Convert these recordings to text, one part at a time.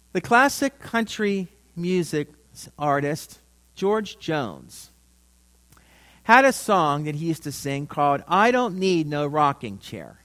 The classic country music artist, George Jones, had a song that he used to sing called "I Don't Need No Rocking Chair."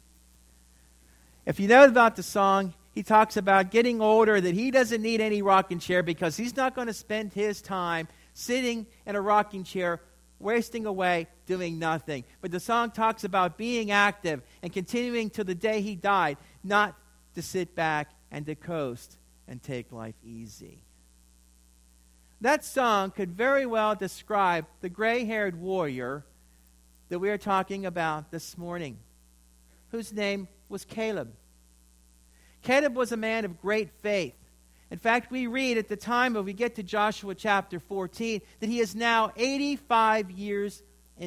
If you know about the song, he talks about getting older, that he doesn't need any rocking chair because he's not going to spend his time sitting in a rocking chair, wasting away, doing nothing. But the song talks about being active and continuing till the day he died, not to sit back and to coast and take life easy. That song could very well describe the gray-haired warrior that we are talking about this morning, whose name was Caleb. Caleb was a man of great faith. In fact, we read at the time when we get to Joshua chapter 14 that he is now 85 years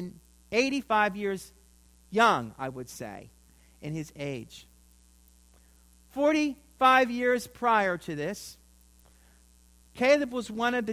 young, I would say, in his age. 45 years prior to this, Caleb was one of the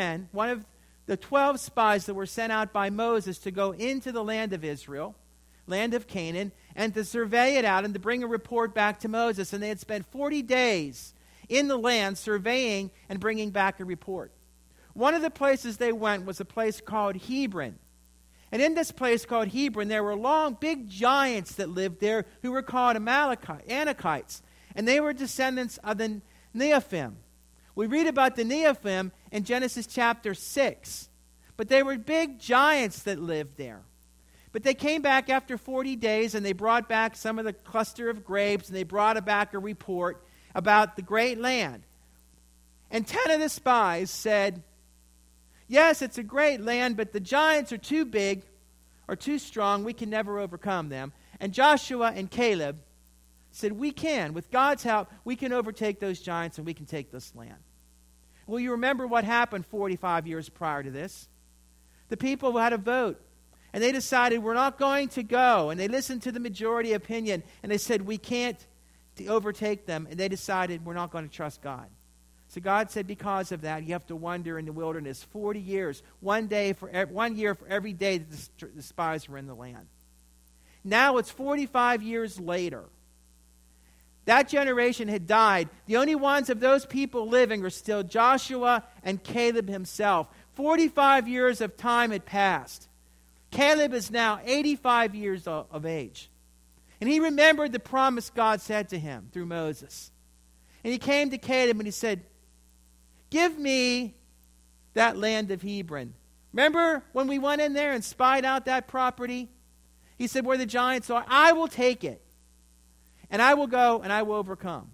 12 spies that were sent out by Moses to go into the land of Israel, land of Canaan, and to survey it out and to bring a report back to Moses. And they had spent 40 days in the land surveying and bringing back a report. One of the places they went was a place called Hebron. And in this place called Hebron, there were long, big giants that lived there who were called Anakites. And they were descendants of the Nephilim. We read about the Nephilim in Genesis chapter 6. But they were big giants that lived there. But they came back after 40 days and they brought back some of the cluster of grapes and they brought back a report about the great land. And 10 of the spies said, yes, it's a great land, but the giants are too big or too strong. We can never overcome them. And Joshua and Caleb said, we can. With God's help, we can overtake those giants and we can take this land. Well, you remember what happened 45 years prior to this. The people had a vote. And they decided, we're not going to go. And they listened to the majority opinion. And they said, we can't overtake them. And they decided, we're not going to trust God. So God said, because of that, you have to wander in the wilderness 40 years. 1 year for every day that the spies were in the land. Now it's 45 years later. That generation had died. The only ones of those people living are still Joshua and Caleb himself. 45 years of time had passed. Caleb is now 85 years of age. And he remembered the promise God said to him through Moses. And he came to Caleb and he said, give me that land of Hebron. Remember when we went in there and spied out that property? He said, where the giants are, I will take it. And I will go and I will overcome.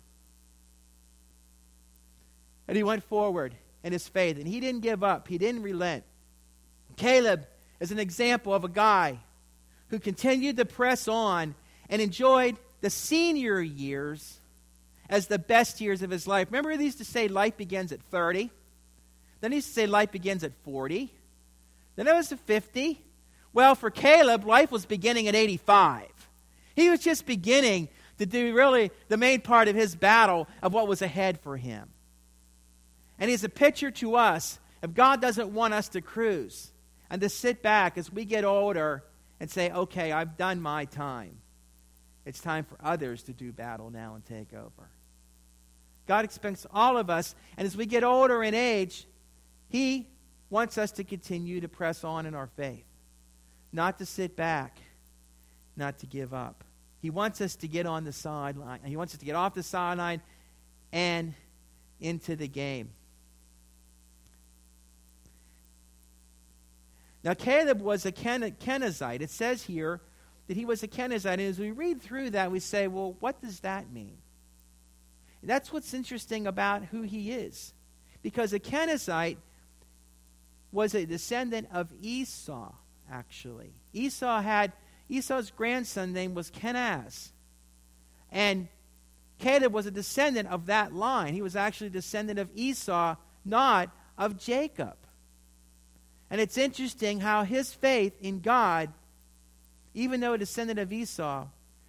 And he went forward in his faith. And he didn't give up. He didn't relent. Caleb is an example of a guy who continued to press on and enjoyed the senior years as the best years of his life. Remember, he used to say life begins at 30. Then he used to say life begins at 40. Then it was at 50. Well, for Caleb, life was beginning at 85. He was just beginning to do really the main part of his battle of what was ahead for him. And he's a picture to us if God doesn't want us to cruise and to sit back as we get older and say, okay, I've done my time. It's time for others to do battle now and take over. God expects all of us, and as we get older in age, He wants us to continue to press on in our faith. Not to sit back, not to give up. He wants us to get on the sideline. He wants us to get off the sideline and into the game. Now, Caleb was a Kenizzite. It says here that he was a Kenizzite. And as we read through that, we say, well, what does that mean? And that's what's interesting about who he is. Because a Kenizzite was a descendant of Esau, actually. Esau's grandson name was Kenaz. And Caleb was a descendant of that line. He was actually a descendant of Esau, not of Jacob. And it's interesting how his faith in God, even though a descendant of Esau,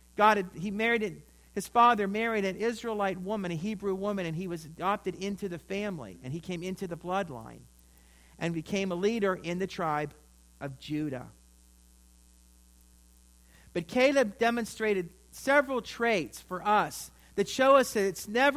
his father married an Israelite woman, a Hebrew woman, and he was adopted into the family, and he came into the bloodline and became a leader in the tribe of Judah. But Caleb demonstrated several traits for us that show us that it's never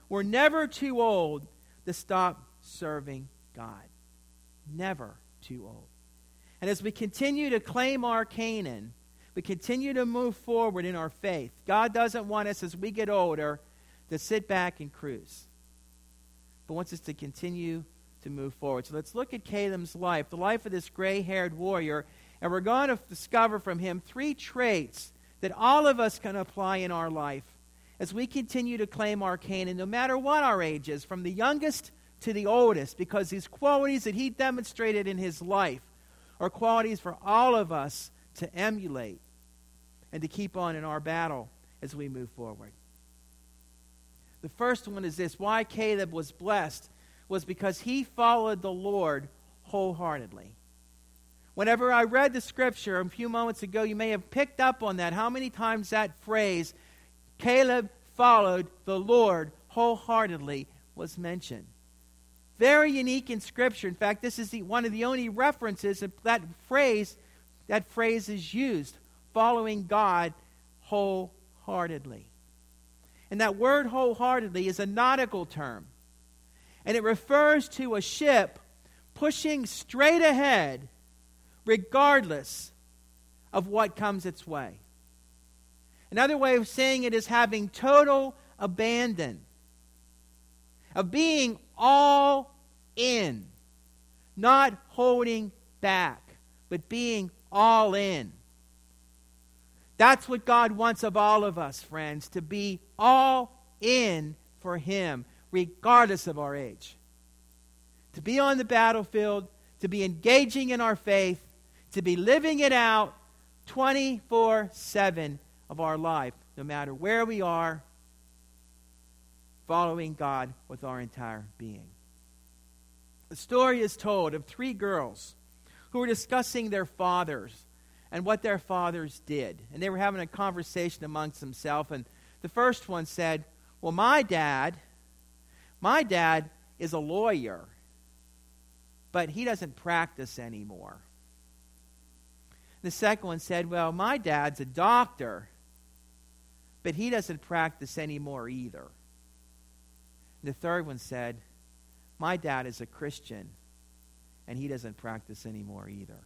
We're never too old to stop serving God. Never too old. And as we continue to claim our Canaan, we continue to move forward in our faith. God doesn't want us, as we get older, to sit back and cruise, but wants us to continue to move forward. So let's look at Caleb's life, the life of this gray-haired warrior, and we're going to discover from him 3 traits that all of us can apply in our life as we continue to claim our Canaan, no matter what our age is, from the youngest to the oldest, because these qualities that he demonstrated in his life are qualities for all of us to emulate and to keep on in our battle as we move forward. The first one is this: why Caleb was blessed was because he followed the Lord wholeheartedly. Whenever I read the scripture a few moments ago, you may have picked up on that, how many times that phrase, Caleb followed the Lord wholeheartedly, was mentioned. Very unique in Scripture. In fact, this is one of the only references that phrase is used, following God wholeheartedly. And that word wholeheartedly is a nautical term. And it refers to a ship pushing straight ahead regardless of what comes its way. Another way of saying it is having total abandon, of being all in, not holding back, but being all in. That's what God wants of all of us, friends, to be all in for Him, regardless of our age. To be on the battlefield, to be engaging in our faith, to be living it out 24/7 of our life, no matter where we are, following God with our entire being. The story is told of 3 girls who were discussing their fathers and what their fathers did. And they were having a conversation amongst themselves. And the first one said, well, my dad is a lawyer, but he doesn't practice anymore. The second one said, well, my dad's a doctor, but he doesn't practice anymore either. And the third one said, my dad is a Christian, and he doesn't practice anymore either.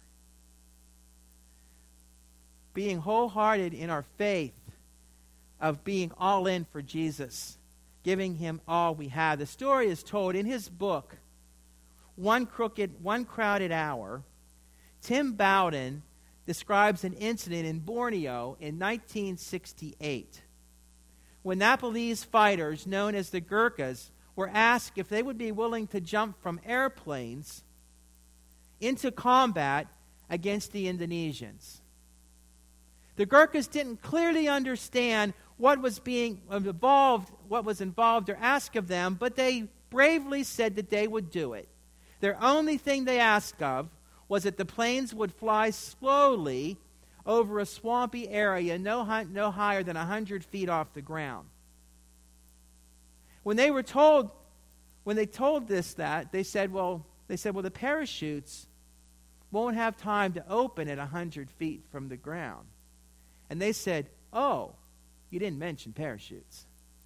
Being wholehearted in our faith, of being all in for Jesus, giving Him all we have. The story is told in his book, One Crowded Hour. Tim Bowden describes an incident in Borneo in 1968 when Nepalese fighters known as the Gurkhas were asked if they would be willing to jump from airplanes into combat against the Indonesians. The Gurkhas didn't clearly understand what was involved or asked of them, but they bravely said that they would do it. Their only thing they asked of was that the planes would fly slowly over a swampy area no higher than 100 feet off the ground. When they told that, they said, well, the parachutes won't have time to open at 100 feet from the ground. And they said, oh, you didn't mention parachutes.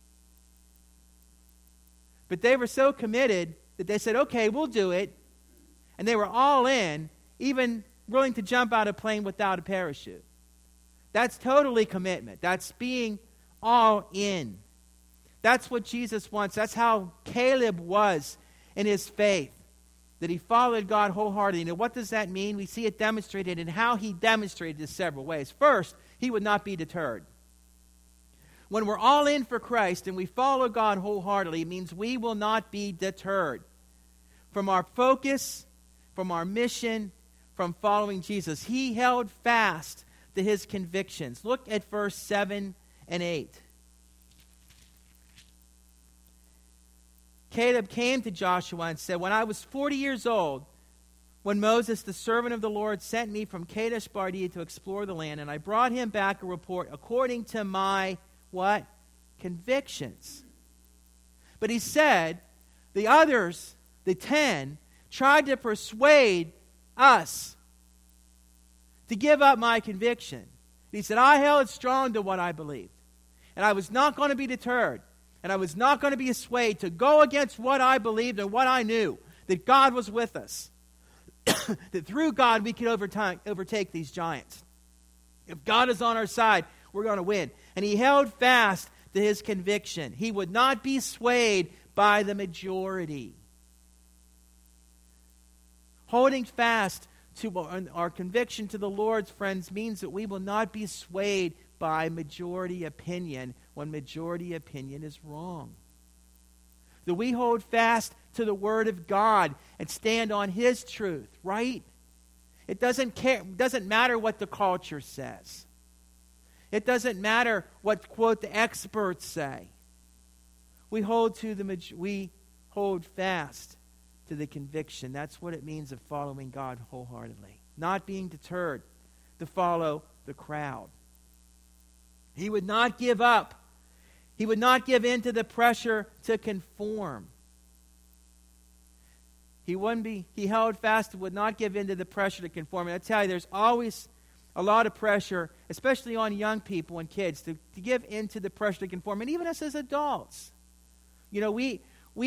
But they were so committed that they said, okay, we'll do it. And they were all in, even willing to jump out of a plane without a parachute. That's totally commitment. That's being all in. That's what Jesus wants. That's how Caleb was in his faith, that he followed God wholeheartedly. Now, what does that mean? We see it demonstrated in how he demonstrated it several ways. First, he would not be deterred. When we're all in for Christ and we follow God wholeheartedly, it means we will not be deterred from our focus, from our mission, from following Jesus. He held fast to his convictions. Look at verse 7 and 8. Caleb came to Joshua and said, when I was 40 years old, when Moses, the servant of the Lord, sent me from Kadesh Barnea to explore the land, and I brought him back a report according to my, what? Convictions. But he said, the others, the 10, tried to persuade us to give up my conviction. He said, I held strong to what I believed, and I was not going to be deterred. and I was not going to be swayed to go against what I believed and what I knew, that God was with us, that through God we could overtake these giants. If God is on our side, we're going to win. And he held fast to his conviction. He would not be swayed by the majority. Holding fast to our conviction to the Lord's, friends, means that we will not be swayed by majority opinion when majority opinion is wrong. That we hold fast to the Word of God and stand on His truth, right? It doesn't matter what the culture says. It doesn't matter what, quote, the experts say. We hold fast to the conviction. That's what it means of following God wholeheartedly. Not being deterred to follow the crowd. He would not give up. He would not give in to the pressure to conform. He held fast and would not give in to the pressure to conform. And I tell you, there's always a lot of pressure, especially on young people and kids, to give in to the pressure to conform. And even us as adults. You know, we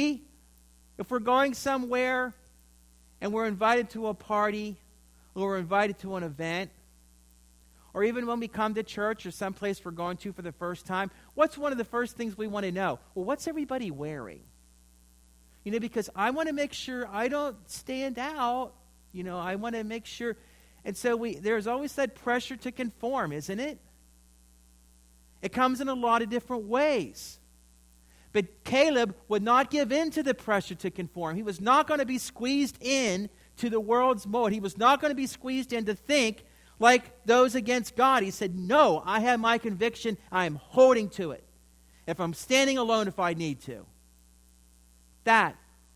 if we're going somewhere and we're invited to a party or we're invited to an event, or even when we come to church or someplace we're going to for the first time, what's one of the first things we want to know? Well, what's everybody wearing? You know, because I want to make sure I don't stand out. You know, I want to make sure. And so there's always that pressure to conform, isn't it? It comes in a lot of different ways. But Caleb would not give in to the pressure to conform. He was not going to be squeezed in to the world's mold. He was not going to be squeezed in to think like those against God. He said, no, I have my conviction. I am holding to it. If I'm standing alone if I need to. That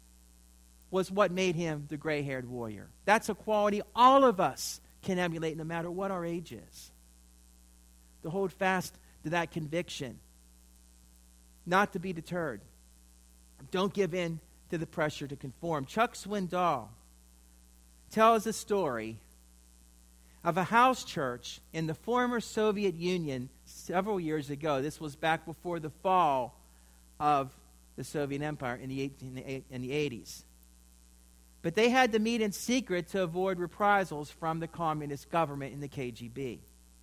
was what made him the gray-haired warrior. That's a quality all of us can emulate no matter what our age is. To hold fast to that conviction. Not to be deterred. Don't give in to the pressure to conform. Chuck Swindoll tells a story of a house church in the former Soviet Union several years ago. This was back before the fall of the Soviet Empire in the 80s. But they had to meet in secret to avoid reprisals from the communist government and the KGB.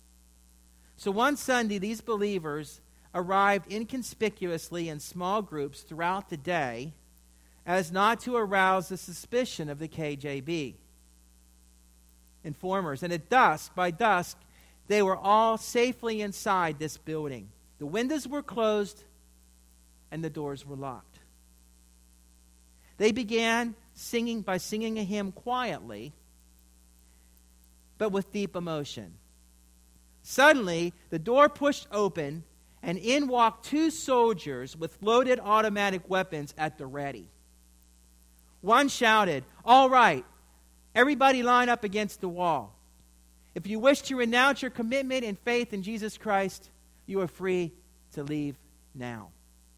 So one Sunday, these believers arrived inconspicuously in small groups throughout the day as not to arouse the suspicion of the KGB informers. And by dusk, they were all safely inside this building. The windows were closed and the doors were locked. They began singing a hymn quietly, but with deep emotion. Suddenly, the door pushed open, and in walked two soldiers with loaded automatic weapons at the ready. One shouted, "All right, everybody line up against the wall. If you wish to renounce your commitment and faith in Jesus Christ, you are free to leave now."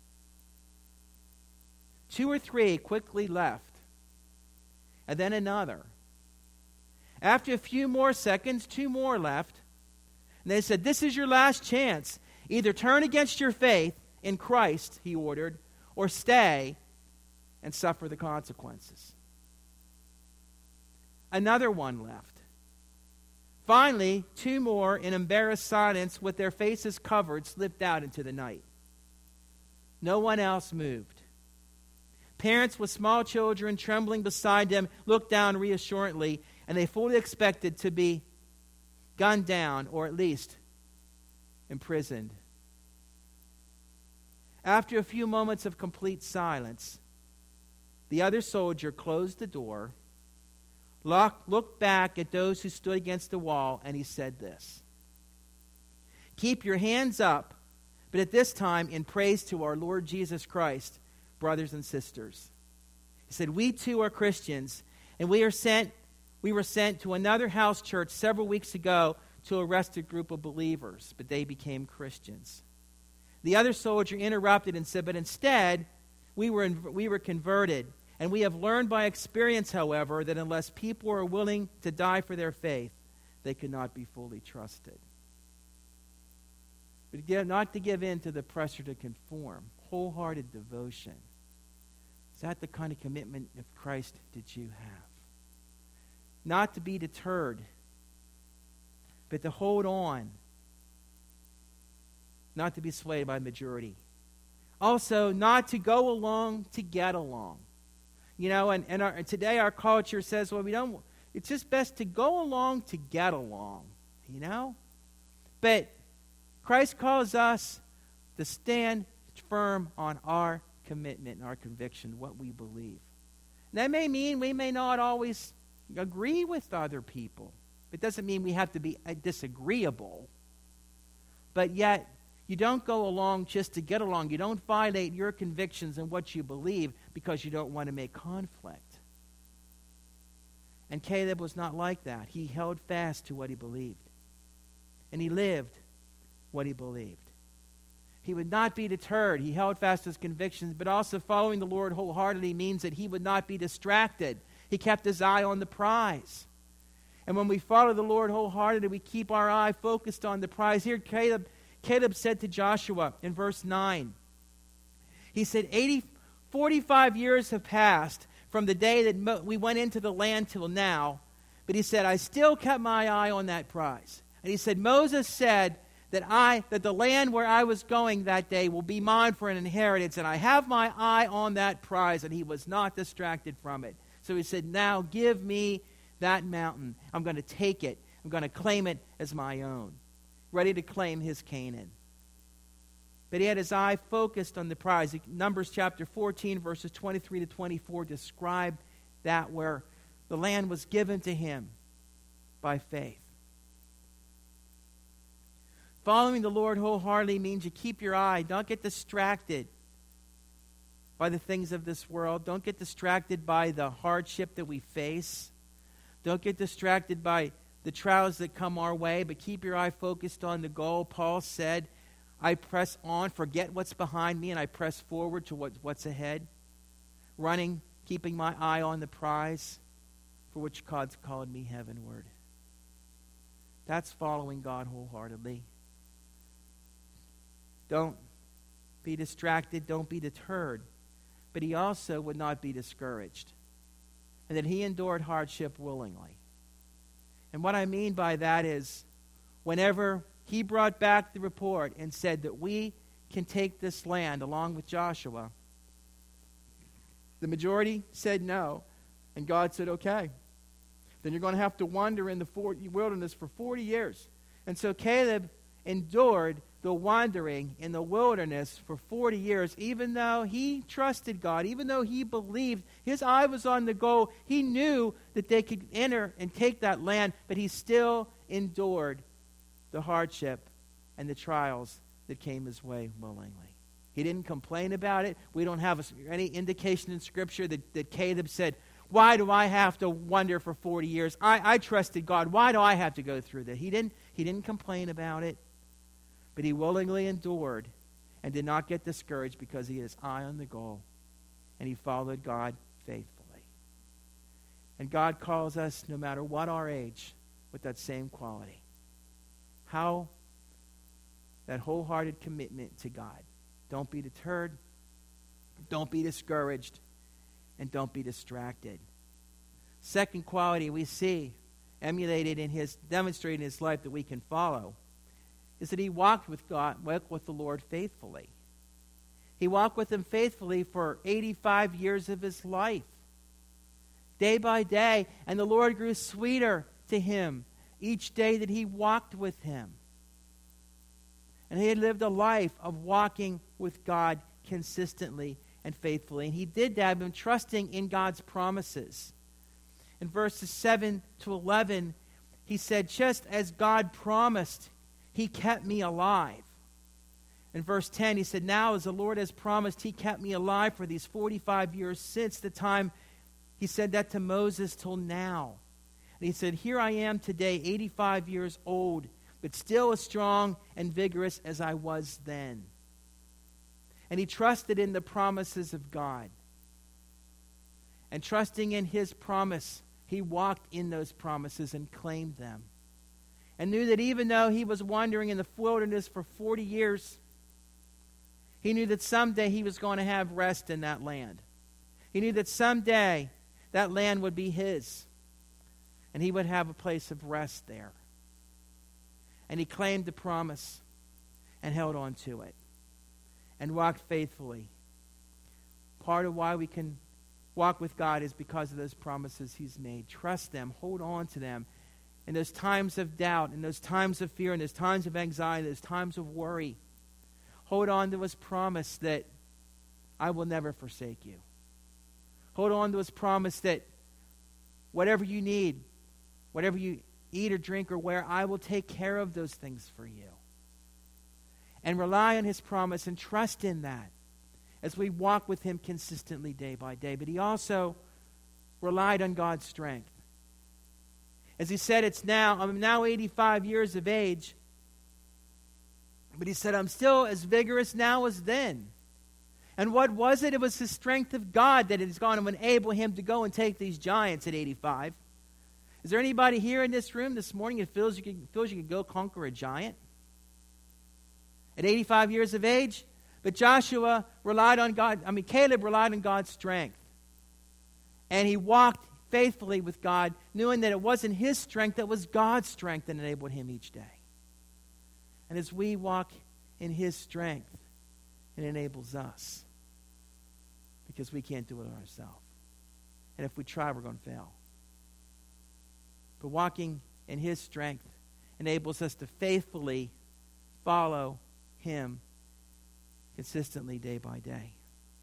2 or 3 quickly left, and then another. After a few more seconds, 2 more left, and they said, "This is your last chance. Either turn against your faith in Christ," he ordered, "or stay and suffer the consequences." Another one left. Finally, 2 more, in embarrassed silence, with their faces covered, slipped out into the night. No one else moved. Parents with small children trembling beside them looked down reassuringly, and they fully expected to be gunned down or at least imprisoned. After a few moments of complete silence, the other soldier closed the door, looked back at those who stood against the wall, and he said this: "Keep your hands up, but at this time in praise to our Lord Jesus Christ, brothers and sisters." He said, "We too are Christians, and we were sent to another house church several weeks ago to arrest a group of believers, but they became Christians." The other soldier interrupted and said, "But instead, we were converted, and we have learned by experience, however, that unless people are willing to die for their faith, they could not be fully trusted." But not to give in to the pressure to conform. wholehearted devotion? Is that the kind of commitment of Christ that you have? Not to be deterred, but to hold on. Not to be swayed by majority. Also, not to go along to get along. You know, and today our culture says, well, it's just best to go along to get along, you know? But Christ calls us to stand firm on our commitment and our conviction, what we believe. That may mean we may not always agree with other people. It doesn't mean we have to be disagreeable. But yet, you don't go along just to get along. You don't violate your convictions and what you believe because you don't want to make conflict. And Caleb was not like that. He held fast to what he believed. And he lived what he believed. He would not be deterred. He held fast to his convictions, but also following the Lord wholeheartedly means that he would not be distracted. He kept his eye on the prize. And when we follow the Lord wholeheartedly, we keep our eye focused on the prize. Here, Caleb said to Joshua in verse 9, he said, 45 years have passed from the day that we went into the land till now, but he said, I still kept my eye on that prize. And he said, Moses said that the land where I was going that day will be mine for an inheritance, and I have my eye on that prize, and he was not distracted from it. So he said, now give me that mountain. I'm going to take it. I'm going to claim it as my own. Ready to claim his Canaan. But he had his eye focused on the prize. Numbers chapter 14, verses 23 to 24 describe that, where the land was given to him by faith. Following the Lord wholeheartedly means you keep your eye. Don't get distracted by the things of this world. Don't get distracted by the hardship that we face. Don't get distracted by the trials that come our way, but keep your eye focused on the goal. Paul said, I press on, forget what's behind me, and I press forward to what's ahead. Running, keeping my eye on the prize for which God's called me heavenward. That's following God wholeheartedly. Don't be distracted. Don't be deterred. But he also would not be discouraged. And that he endured hardship willingly. And what I mean by that is, whenever he brought back the report and said that we can take this land along with Joshua, the majority said no. And God said, okay. Then you're going to have to wander in the wilderness for 40 years. And so Caleb endured the wandering in the wilderness for 40 years, even though he trusted God, even though he believed, his eye was on the goal. He knew that they could enter and take that land, but he still endured the hardship and the trials that came his way willingly. He didn't complain about it. We don't have any indication in Scripture that Caleb said, why do I have to wander for 40 years? I trusted God. Why do I have to go through that? He didn't complain about it. But he willingly endured and did not get discouraged because he had his eye on the goal and he followed God faithfully. And God calls us, no matter what our age, with that same quality. How? That wholehearted commitment to God. Don't be deterred. Don't be discouraged. And don't be distracted. Second quality we see emulated demonstrated in his life that we can follow is that he walked with the Lord faithfully. He walked with him faithfully for 85 years of his life. Day by day, and the Lord grew sweeter to him each day that he walked with him. And he had lived a life of walking with God consistently and faithfully. And he did that by trusting in God's promises. In verses 7 to 11, he said, just as God promised, he kept me alive. In verse 10, he said, now as the Lord has promised, he kept me alive for these 45 years since the time he said that to Moses till now. And he said, here I am today, 85 years old, but still as strong and vigorous as I was then. And he trusted in the promises of God. And trusting in his promise, he walked in those promises and claimed them. And knew that even though he was wandering in the wilderness for 40 years, He knew that someday he was going to have rest in that land. He knew that someday that land would be his, and he would have a place of rest there. And he claimed the promise and held on to it and walked faithfully. Part of why we can walk with God is because of those promises he's made. Trust them. Hold on to them. In those times of doubt, in those times of fear, in those times of anxiety, those times of worry, hold on to his promise that I will never forsake you. Hold on to his promise that whatever you need, whatever you eat or drink or wear, I will take care of those things for you. And rely on his promise and trust in that as we walk with him consistently day by day. But he also relied on God's strength. As he said, I'm now 85 years of age, but he said, I'm still as vigorous now as then. And what was it? It was the strength of God that has gone to enable him to go and take these giants at 85. Is there anybody here in this room this morning that feels you could go conquer a giant at 85 years of age? But Caleb relied on God's strength. And he walked faithfully with God, knowing that it wasn't his strength, it was God's strength that enabled him each day. And as we walk in his strength, it enables us. Because we can't do it ourselves. And if we try, we're going to fail. But walking in his strength enables us to faithfully follow him consistently day by day.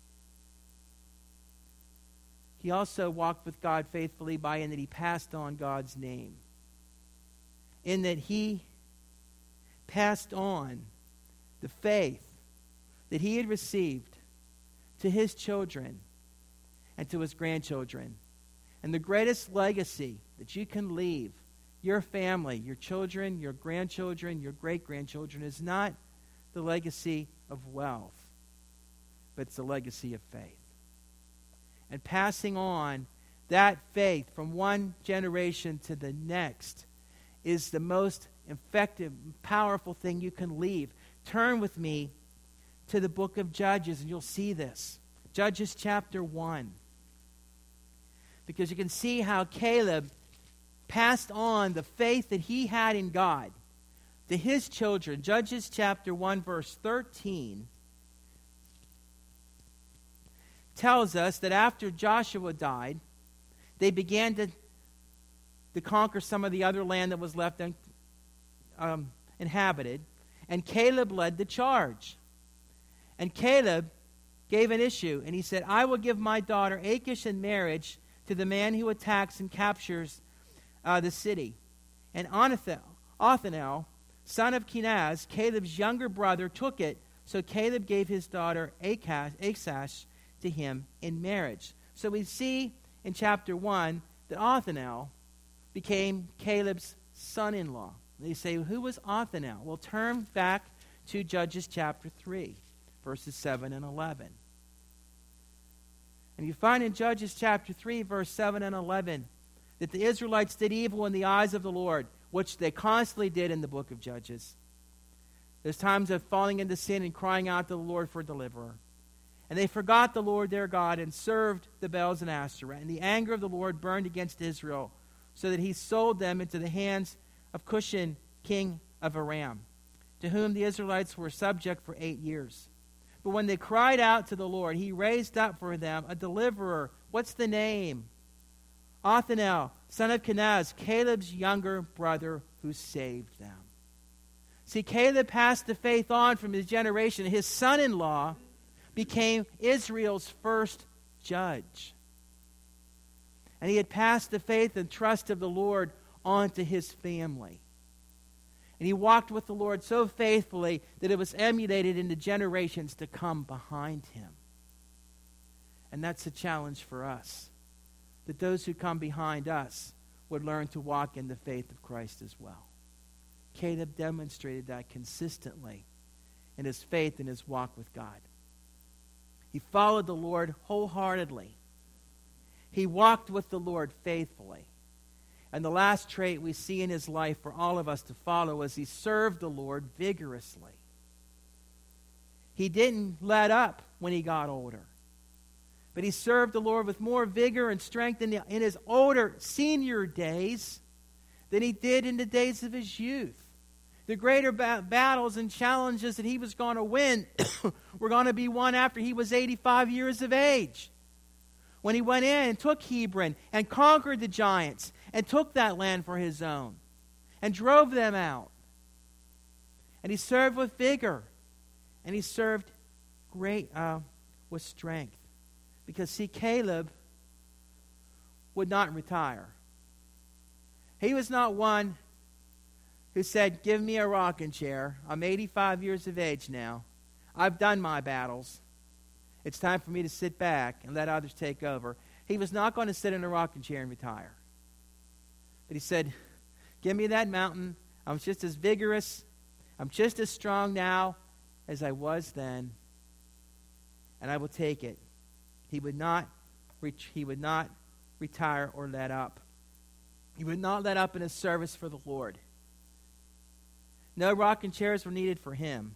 He also walked with God faithfully in that he passed on God's name. In that he passed on the faith that he had received to his children and to his grandchildren. And the greatest legacy that you can leave your family, your children, your grandchildren, your great-grandchildren is not the legacy of wealth, but it's the legacy of faith. And passing on that faith from one generation to the next is the most effective, powerful thing you can leave. Turn with me to the book of Judges, and you'll see this. Judges chapter 1. Because you can see how Caleb passed on the faith that he had in God to his children. Judges chapter 1, verse 13 tells us that after Joshua died, they began to conquer some of the other land that was left inhabited, and Caleb led the charge. And Caleb gave an issue, and he said, I will give my daughter Achish in marriage to the man who attacks and captures the city. And Othniel, son of Kenaz, Caleb's younger brother, took it, so Caleb gave his daughter Achish to him in marriage. So we see in chapter 1 that Othniel became Caleb's son-in-law. They say, who was Othniel? Well, turn back to Judges chapter 3, verses 7 and 11. And you find in Judges chapter 3, verse 7 and 11, that the Israelites did evil in the eyes of the Lord, which they constantly did in the book of Judges. There's times of falling into sin and crying out to the Lord for a deliverer. And they forgot the Lord their God and served the Baals and Asherah. And the anger of the Lord burned against Israel, so that he sold them into the hands of Cushan, king of Aram, to whom the Israelites were subject for 8 years. But when they cried out to the Lord, he raised up for them a deliverer. What's the name? Othniel, son of Kenaz, Caleb's younger brother, who saved them. See, Caleb passed the faith on from his generation. His son-in-law became Israel's first judge. And he had passed the faith and trust of the Lord on to his family. And he walked with the Lord so faithfully that it was emulated in the generations to come behind him. And that's a challenge for us, that those who come behind us would learn to walk in the faith of Christ as well. Caleb demonstrated that consistently in his faith and his walk with God. He followed the Lord wholeheartedly. He walked with the Lord faithfully. And the last trait we see in his life for all of us to follow is he served the Lord vigorously. He didn't let up when he got older. But he served the Lord with more vigor and strength in his older senior days than he did in the days of his youth. The greater battles and challenges that he was going to win were going to be won after he was 85 years of age. When he went in and took Hebron and conquered the giants and took that land for his own and drove them out. And he served with vigor. And he served with strength. Because, see, Caleb would not retire. He was not one who said, give me a rocking chair. I'm 85 years of age now. I've done my battles. It's time for me to sit back and let others take over. He was not going to sit in a rocking chair and retire. But he said, give me that mountain. I'm just as vigorous. I'm just as strong now as I was then. And I will take it. He would not retire or let up. He would not let up in his service for the Lord. No rocking chairs were needed for him.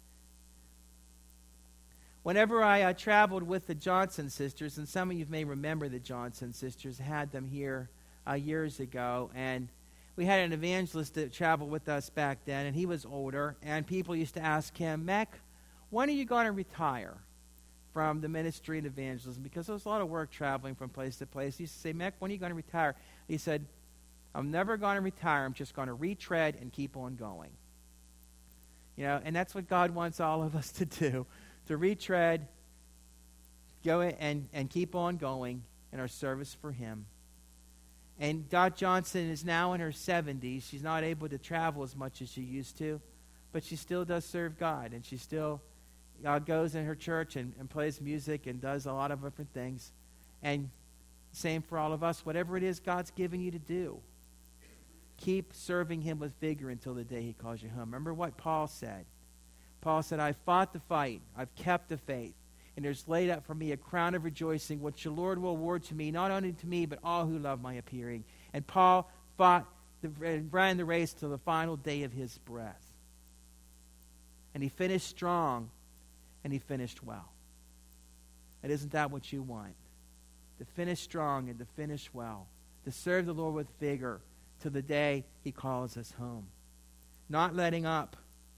Whenever I traveled with the Johnson sisters, and some of you may remember the Johnson sisters, had them here years ago, and we had an evangelist that traveled with us back then, and he was older, and people used to ask him, Meck, when are you going to retire from the ministry and evangelism? Because there was a lot of work traveling from place to place. He used to say, Meck, when are you going to retire? He said, I'm never going to retire. I'm just going to retread and keep on going. You know, and that's what God wants all of us to do, to retread, go and keep on going in our service for him. And Dot Johnson is now in her 70s. She's not able to travel as much as she used to, but she still does serve God, and she still goes in her church and plays music and does a lot of different things. And same for all of us. Whatever it is God's given you to do, keep serving him with vigor until the day he calls you home. Remember what Paul said. Paul said, I fought the fight. I've kept the faith. And there's laid up for me a crown of rejoicing, which the Lord will award to me, not only to me, but all who love my appearing. And Paul ran the race to the final day of his breath. And he finished strong, and he finished well. And isn't that what you want? To finish strong and to finish well. To serve the Lord with vigor to the day he calls us home. Not letting up.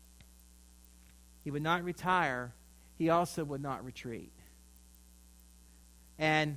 He would not retire. He also would not retreat. And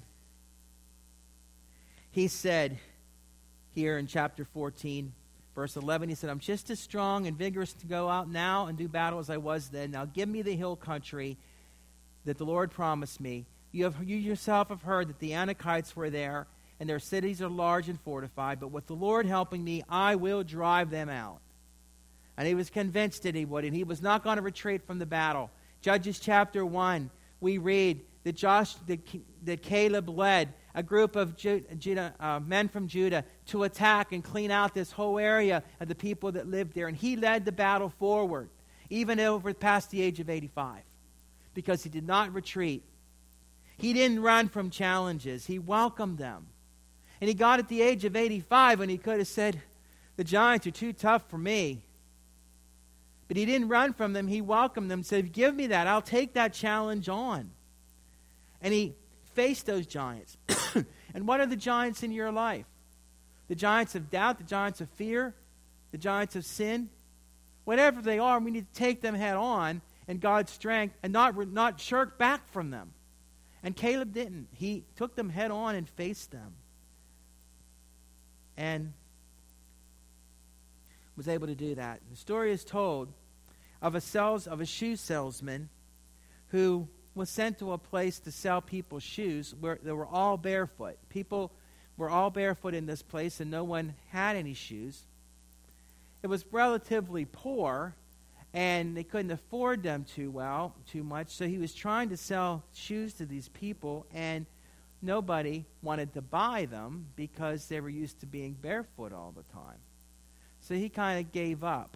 he said here in chapter 14, verse 11, he said, I'm just as strong and vigorous to go out now and do battle as I was then. Now give me the hill country that the Lord promised me. You yourself have heard that the Anakites were there, and their cities are large and fortified, but with the Lord helping me, I will drive them out. And he was convinced that he would, and he was not going to retreat from the battle. Judges chapter 1, we read that Caleb led a group of men from Judah to attack and clean out this whole area of the people that lived there. And he led the battle forward, even over past the age of 85, because he did not retreat. He didn't run from challenges. He welcomed them. And he got at the age of 85 and he could have said, the giants are too tough for me. But he didn't run from them. He welcomed them and said, give me that. I'll take that challenge on. And he faced those giants. And what are the giants in your life? The giants of doubt, the giants of fear, the giants of sin. Whatever they are, we need to take them head on in God's strength and not shirk back from them. And Caleb didn't. He took them head on and faced them. And was able to do that. The story is told of a shoe salesman who was sent to a place to sell people's shoes where they were all barefoot. People were all barefoot in this place, and no one had any shoes. It was relatively poor, and they couldn't afford them too much, so he was trying to sell shoes to these people, and nobody wanted to buy them because they were used to being barefoot all the time. So he kind of gave up.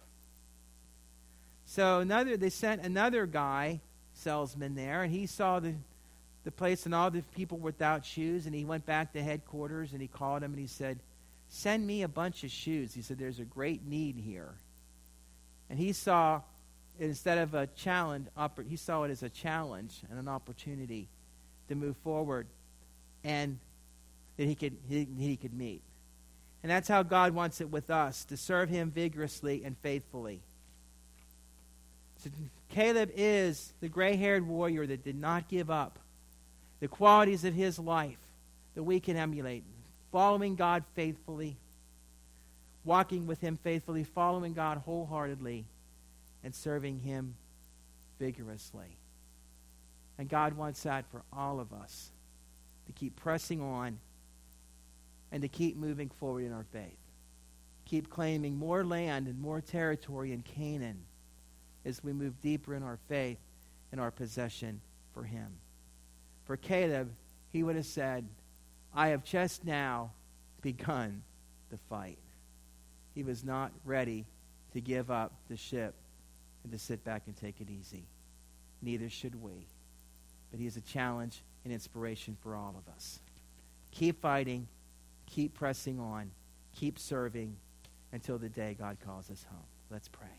So they sent another guy, salesman there, and he saw the place and all the people without shoes, and he went back to headquarters and he called him and he said, send me a bunch of shoes. He said, there's a great need here. And he saw instead of a challenge, he saw it as a challenge and an opportunity to move forward and that he could meet. And that's how God wants it with us, to serve him vigorously and faithfully. So Caleb is the gray-haired warrior that did not give up. The qualities of his life that we can emulate. Following God faithfully, walking with him faithfully, following God wholeheartedly, and serving him vigorously. And God wants that for all of us, to keep pressing on and to keep moving forward in our faith. Keep claiming more land and more territory in Canaan as we move deeper in our faith and our possession for him. For Caleb, he would have said, I have just now begun the fight. He was not ready to give up the ship and to sit back and take it easy. Neither should we. But he is a challenge and inspiration for all of us. Keep fighting, keep pressing on, keep serving until the day God calls us home. Let's pray.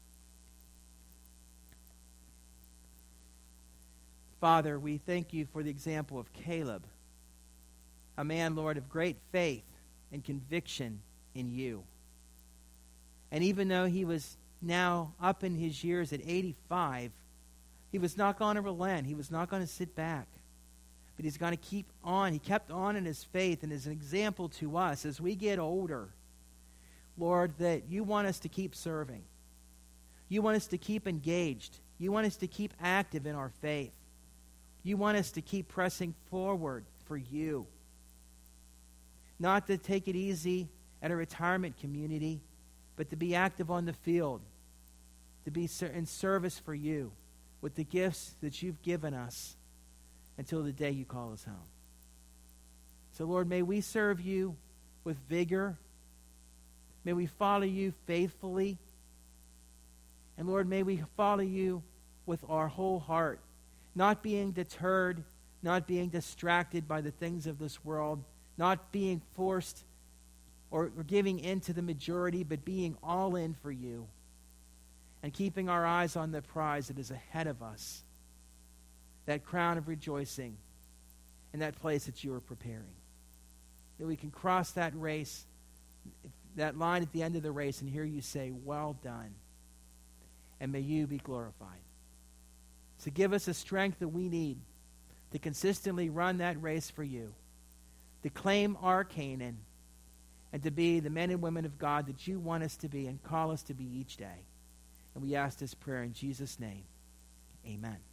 Father, we thank you for the example of Caleb, a man, Lord, of great faith and conviction in you. And even though he was now up in his years at 85, he was not going to relent. He was not going to sit back. But he's going to keep on. He kept on in his faith and is an example to us as we get older. Lord, that you want us to keep serving. You want us to keep engaged. You want us to keep active in our faith. You want us to keep pressing forward for you. Not to take it easy at a retirement community, but to be active on the field, to be in service for you with the gifts that you've given us until the day you call us home. So, Lord, may we serve you with vigor. May we follow you faithfully. And, Lord, may we follow you with our whole heart, not being deterred, not being distracted by the things of this world, not being forced or giving in to the majority, but being all in for you and keeping our eyes on the prize that is ahead of us, that crown of rejoicing and that place that you are preparing. That we can cross that race, that line at the end of the race, and hear you say, well done, and may you be glorified. So give us the strength that we need to consistently run that race for you, to claim our Canaan, and to be the men and women of God that you want us to be and call us to be each day. And we ask this prayer in Jesus' name. Amen.